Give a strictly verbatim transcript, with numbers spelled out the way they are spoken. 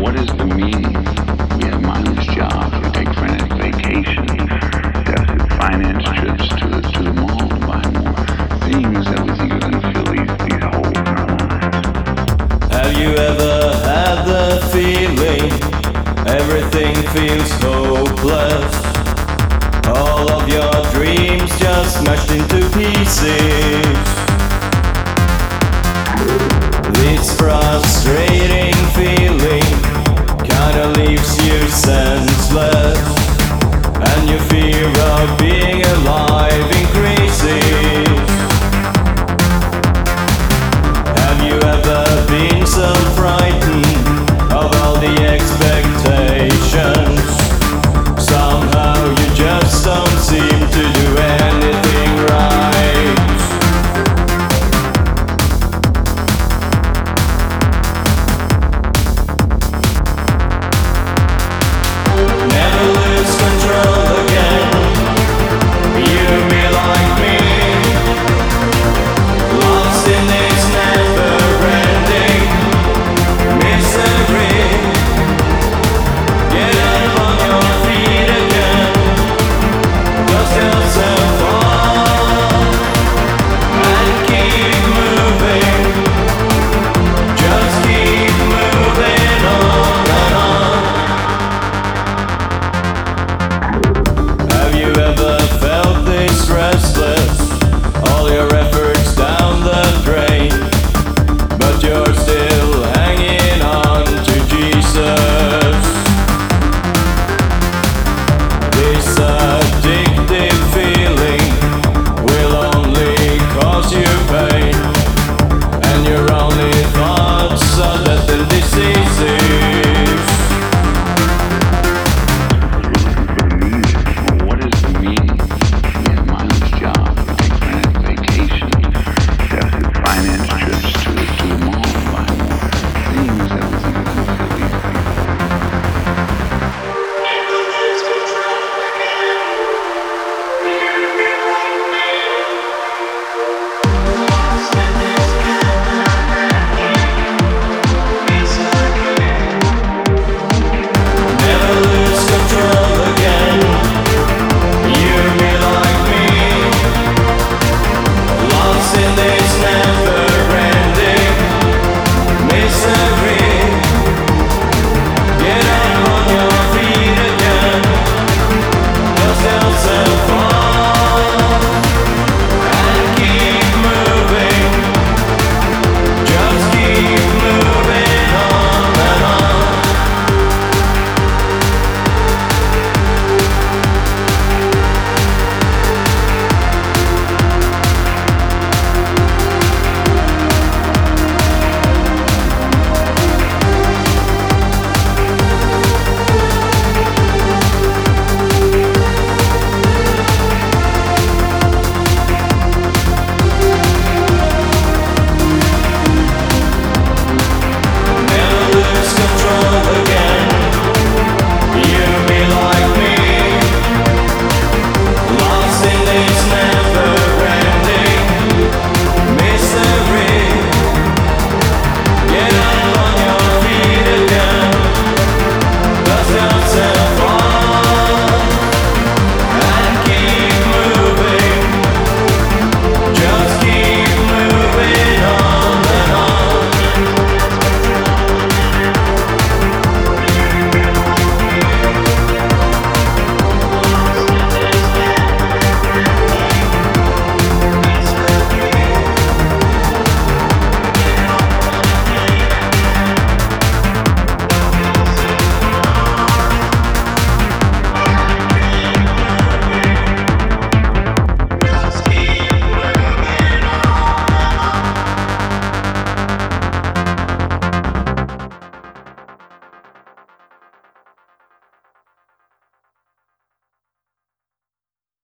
what is the meaning? We have mindless jobs, we take frenetic vacations, deficit finance trips to the, to the mall to buy more things that we think are going to fill these, these holes in our lives. Have you ever had the feeling everything feels hopeless? All of your dreams just smashed into pieces. This frustration